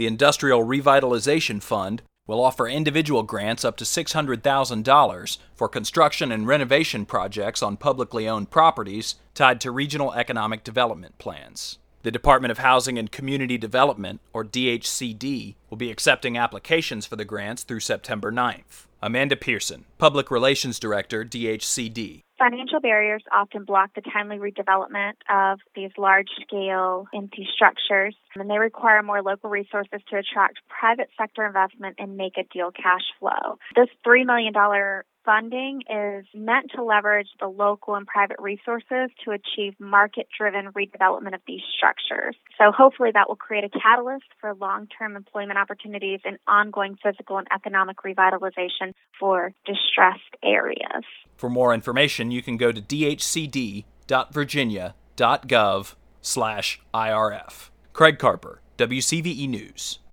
The Industrial Revitalization Fund will offer individual grants up to $600,000 for construction and renovation projects on publicly owned properties tied to regional economic development plans. The Department of Housing and Community Development, or DHCD, will be accepting applications for the grants through September 9th. Amanda Pearson, Public Relations Director, DHCD. Financial barriers often block the timely redevelopment of these large-scale empty structures, and they require more local resources to attract private sector investment and make a deal cash flow. This $3 million funding is meant to leverage the local and private resources to achieve market-driven redevelopment of these structures. So hopefully that will create a catalyst for long-term employment opportunities and ongoing physical and economic revitalization for distressed areas. For more information, you can go to dhcd.virginia.gov/IRF. Craig Carper, WCVE News.